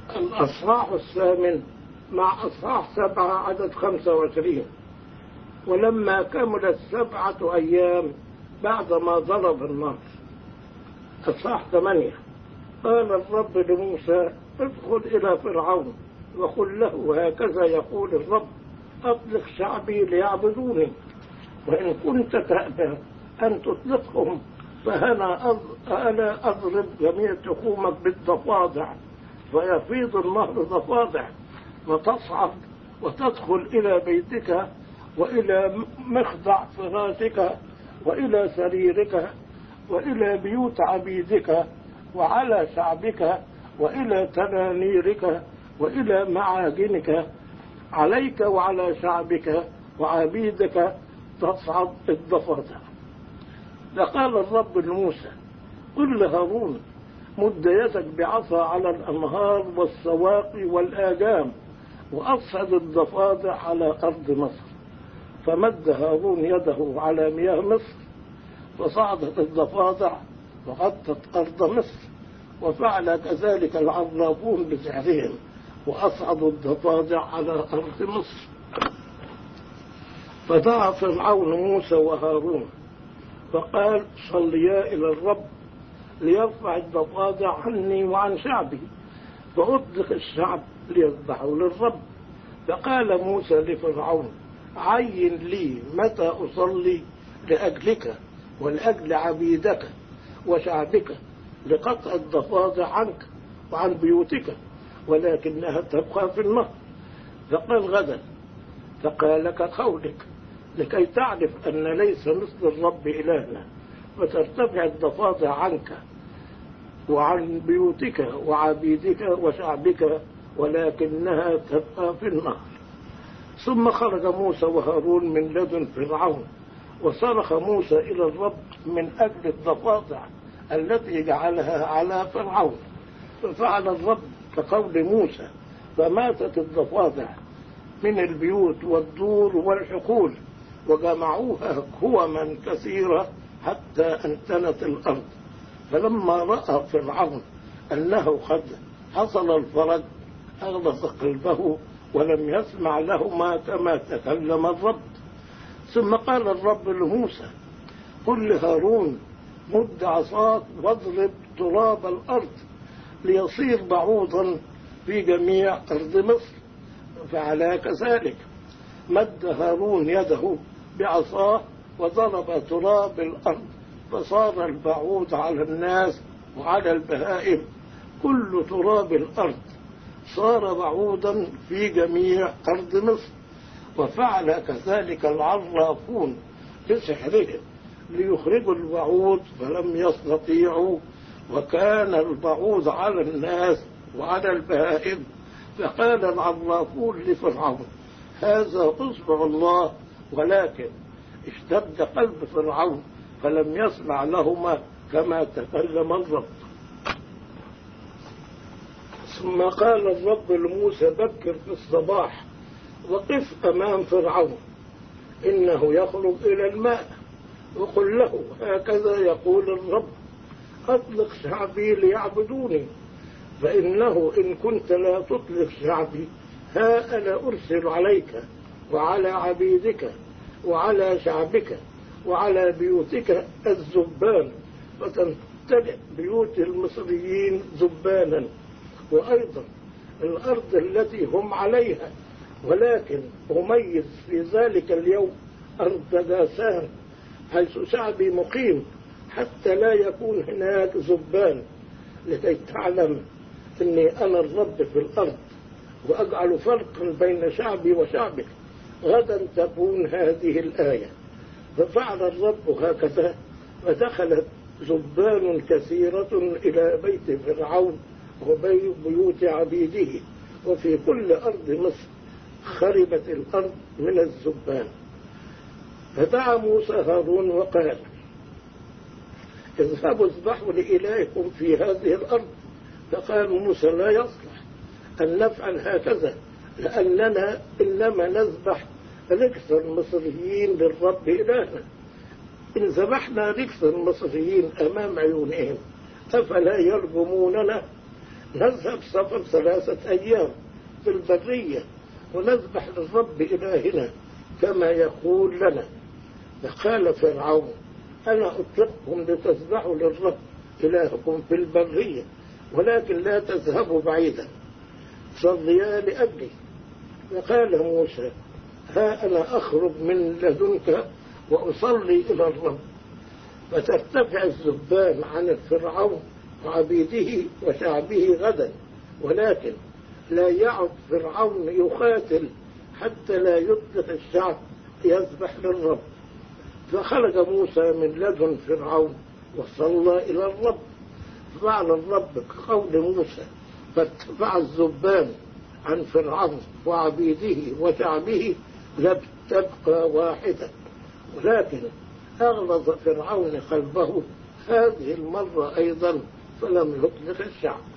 الأصحاح الثامن مع أصحاح 7 عدد 25. ولما كملت 7 أيام بعدما ضرب النار. أصحاح 8. قال الرب لموسى ادخل إلى فرعون وقل له هكذا يقول الرب أطلق شعبي ليعبدوني، وإن كنت تأبى أن تطلقهم فأنا أضرب جميع تخومك بالضفادع فيفيض النهر ضفادع وتصعد وتدخل إلى بيتك وإلى مخضع فراشك وإلى سريرك وإلى بيوت عبيدك وعلى شعبك وإلى تنانيرك وإلى معاجنك، عليك وعلى شعبك وعبيدك تصعد الضفادع. فقال الرب لموسى قل لهارون مد يدك بعصا على الأنهار والسواقي والآجام وأصعد الضفادع على أرض مصر. فمد هارون يده على مياه مصر فصعدت الضفادع وغطت أرض مصر، وفعل كذلك العرافون بسحرهم وأصعدوا الضفادع على أرض مصر. فدعا فرعون موسى وهارون فقال صليا إلى الرب ليرفع الضفادع عني وعن شعبي فأطلق الشعب ليذبحوا للرب. فقال موسى لفرعون عين لي متى أصلي لأجلك ولأجل عبيدك وشعبك لقطع الضفادع عنك وعن بيوتك، ولكنها تبقى في النهر. فقال غدا. فقال كقولك لكي تعرف أن ليس مثل الرب إلهنا، فترتفع الضفادع عنك وعن بيوتك وعبيدك وشعبك ولكنها تبقى في النهر. ثم خرج موسى وهارون من لدن فرعون، وصرخ موسى إلى الرب من أجل الضفادع التي جعلها على فرعون. ففعل الرب كقول موسى، فماتت الضفادع من البيوت والدور والحقول وجمعوها كوما كثيرة حتى أنتنت الأرض. فلما رأى فرعون أنه قد حصل الفرج أغلق قلبه ولم يسمع لهما كما تكلم الرب. ثم قال الرب لموسى قل لهارون مد عصاك واضرب تراب الأرض ليصير بعوضا في جميع أرض مصر. فعلى كذلك مد هارون يده بعصاه وضرب تراب الأرض فصار البعوض على الناس وعلى البهائم كل تراب الأرض صار بعوضا في جميع أرض مصر. وفعل كذلك العرافون بسحرهم ليخرجوا البعوض فلم يستطيعوا، وكان البعوض على الناس وعلى البهائم. فقال العرافون لفرعون هذا أصبع الله، ولكن اشتد قلب فرعون فلم يسمع لهما كما تكلم الرب. ثم قال الرب لموسى بكر في الصباح وقف أمام فرعون إنه يخرج إلى الماء وقل له هكذا يقول الرب أطلق شعبي ليعبدوني، فإنه إن كنت لا تطلق شعبي ها أنا أرسل عليك وعلى عبيدك وعلى شعبك وعلى بيوتك الزبان فتمتلئ بيوت المصريين زبانا، وأيضا الأرض التي هم عليها. ولكن أميز في ذلك اليوم أرض داسان حيث شعبي مقيم حتى لا يكون هناك زبان، لكي تعلم أني أنا الرب في الأرض وأجعل فرقا بين شعبي وشعبك. غدا تكون هذه الآية. ففعل الرب هكذا، فدخلت زبان كثيرة إلى بيت فرعون وبيوت عبيده، وفي كل أرض مصر خربت الأرض من الزبان. فدعا موسى هارون وقال اذهبوا اذبحوا لإلهكم في هذه الأرض. فقال موسى لا يصلح أن نفعل هكذا، لأننا إنما نذبح ركس المصريين للرب إلهنا. إن ذبحنا ركس المصريين أمام عيونهم أفلا يرجموننا؟ نذهب سفر 3 أيام في البرية ونذبح للرب إلهنا كما يقول لنا. فقال فرعون أنا أطلقكم لتذبحوا للرب إلهكم في البرية، ولكن لا تذهبوا بعيدا، صليا لأجلي. فقال موسى ها أنا أخرج من لدنك وأصلي إلى الرب، فترتفع الذبان عن فرعون وعبيده وشعبه غدا، ولكن لا يعد فرعون يقاتل حتى لا يطلق الشعب يذبح للرب. فخرج موسى من لدن فرعون وصلى إلى الرب، فعل الرب كقول موسى، فارتفع الذبان عن فرعون وعبيده وشعبه لم تبقى واحدة، ولكن أغلظ فرعون قلبه هذه المرة أيضا فلم يطلق الشعب.